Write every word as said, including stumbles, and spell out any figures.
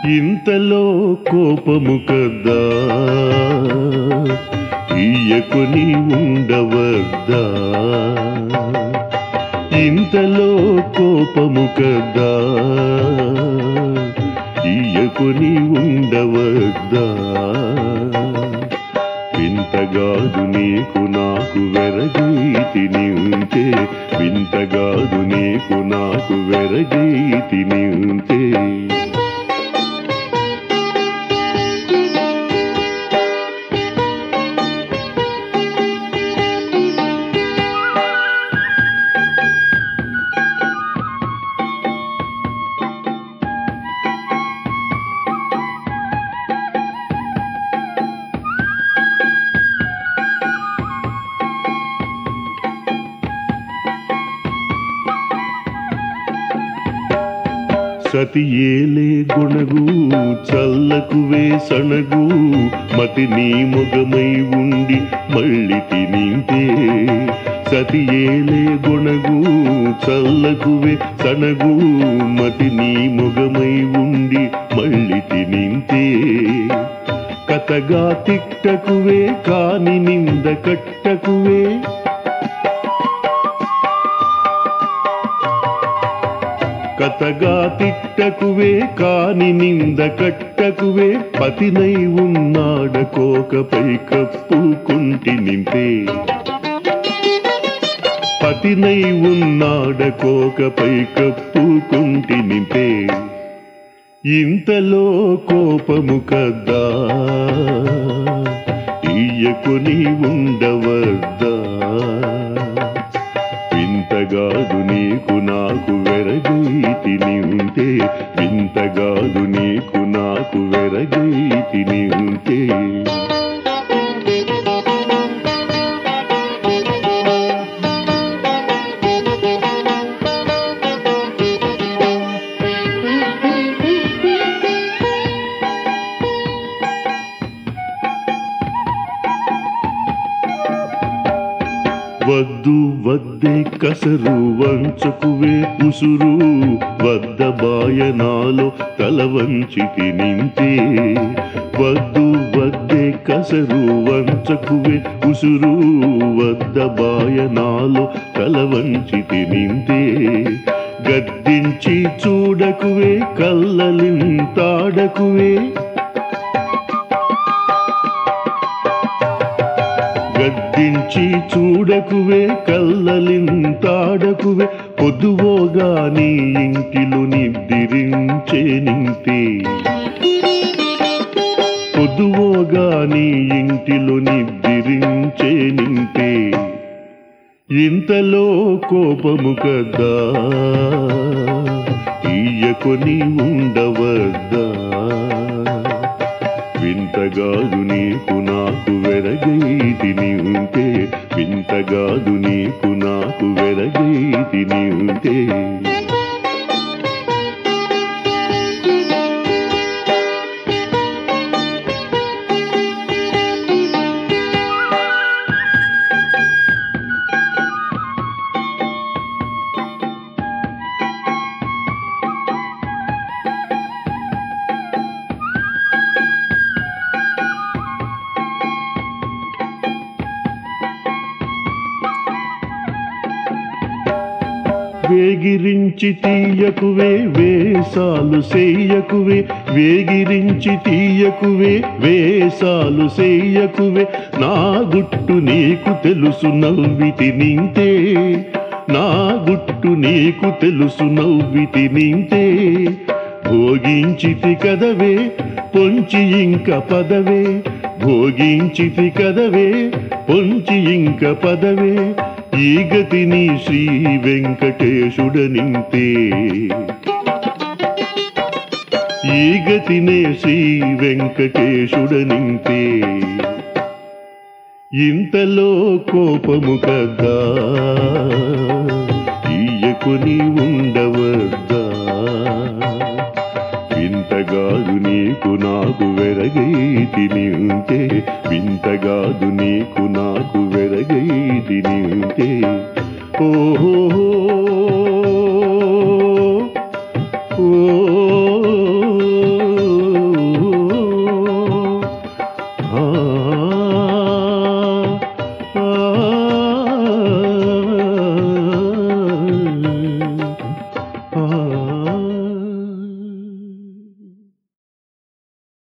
ఇంతలో కోపము కదా ఇయ్యకొని ఉండవద్దా, ఇంతలో కోపము కదా ఇయ్యకొని ఉండవద్దా. వింతగాదు నీకు నాకు వెరగైతిని ఉంటే, వింతగాదు నీకు నాకు వెరగైతిని ఉంటే. సతి ఏలే గుణగు చల్లకువే సణగు, మతి నీ మొగమై ఉండి మళ్ళీ తినింతే. సతి ఏలే గుణగు చల్లకువే సణగు, మతి నీ మొగమై ఉండి మళ్ళీ తినింతే. కథగా తిట్టకువే కాని నింద కట్టకువే, కథగా తిట్టకువే కాని నింద కట్టకువే. పతినై ఉన్నాడకోకపై కప్పుకుంటి నింపే, పతినై ఉన్నాడకోకపై కప్పుకుంటి నింపే. ఇంతలో కోపము కదా ఇయ్యకొని ఉండవద్దా. వింతగాదు నీకు నాకు వెరగైతిని ఉంటే, వింతగాదు నీకు నాకు వెరగైతిని ఉంటే. వద్దు వద్దే కసరు వంచకువే ఉసురు, వద్ద బాయనాలో తల వంచి తినింతే. వద్దు వద్దే కసరు వంచకువే ఉసురు, వద్ద బాయనాలో తల వంచి తినింతే. గద్దించి చూడకువే కల్లలింతాడకువే, గద్దించి చూడకువే కల్లలింతాడకువే. పొద్దువోగా నీ ఇంటిలో నిద్రించే నింతే, పొద్దువోగా నీ ఇంటిలో నిద్రించే నింతే. ఇంతలో కోపము కదా ఇయ్యకొని ఉండవద్దా. వింతగాదు నీకు నాకు వెరగైతిని ఉంటే, వింతగాదు నీకు నాకు వెరగైతిని ఉంటే. వేగిరించి తీయకువే వేసాలు చెయ్యకువే, వేగిరించి తీయకువే వేసాలు చెయ్యకువే. నా గుట్టు నీకు తెలుసు నవ్వితి నింతే, నా గుట్టు నీకు తెలుసు నవ్వితి నింతే. భోగించితి కదవే పొంచి ఇంక పదవే, భోగించితి కదవే పొంచి ఇంక పదవే. ఈ గతిని శ్రీ వెంకటేశుడనింతే, ఈ గతినే శ్రీ వెంకటేశుడనింతే. ఇంతలో కోపము కదా ఇయ్యకొని ఉండవద్దా. వింతగాదు నీకు నాకు వెరగైతిని ఉంటే, వింతగాదు నీకు నాకు వెరగైతిని ఉంటే. ఓహో ఓ